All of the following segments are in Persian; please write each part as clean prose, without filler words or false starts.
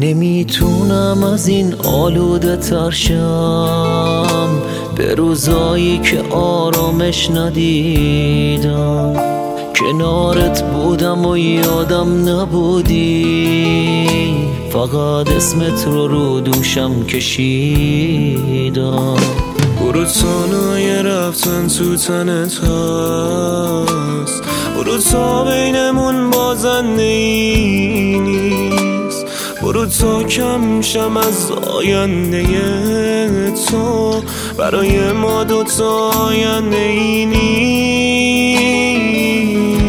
نمیتونم از این آلوده تر شم، به روزایی که آرامش ندیدم. کنارت بودم و یادم نبودی، فقط اسمت رو دوشم کشیدم. برو تنهای رفتن تو تنت هست، برو تا بینمون بازنده ای نیست. برو تا کم شم از آینده تو، برای ما دوتا آینده ای نیست.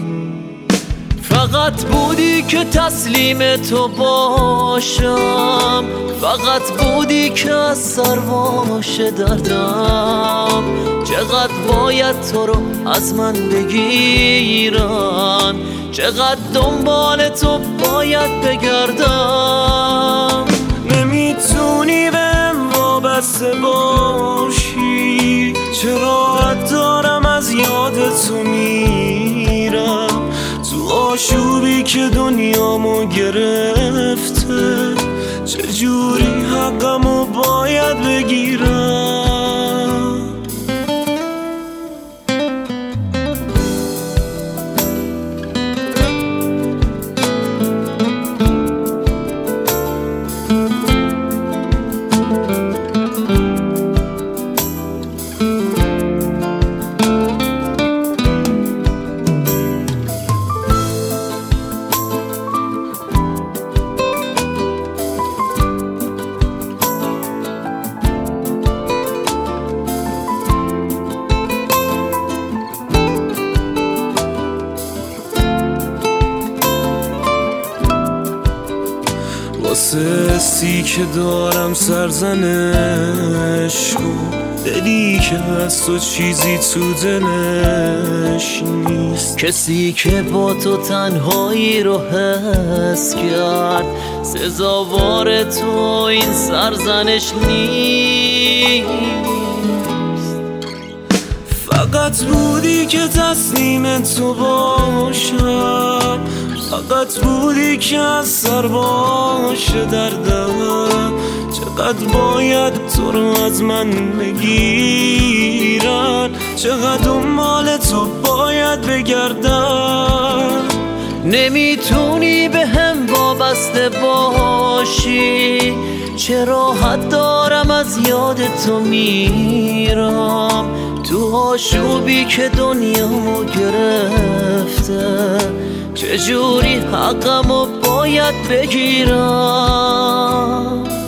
فقط بودی که تسلیم تو باشم، فقط بودی که از سر باشه دردم. چقدر باید تو رو از من بگیرم، چقدر دنبال تو باید بگردم. نمیتونی بهم وابسته باشی، چرا راحت دارم از یاد تو میرم. تو آشوبی که دنیامو گرفته، چجوری حقمو باید بگیرم. واسه حسی که دارم سرزنش کن، دلی که از تو چیزی تو دلش نیست. کسی که با تو تنهایی رو حس کرد، سزاوار تو این سرزنش نیست. فقط بودی که تسلیم تو باشم، فقط بودی که از سر باشه دردم. چقدر باید تو رو از من بگیرن، چقدر دنبال تو باید بگردم. نمیتونی به هم وابسته باشی، چرا حد دارم از یاد تو میرم. تو آشوبی که دنیامو گرفته، چجوری حقمو باید بگیرم.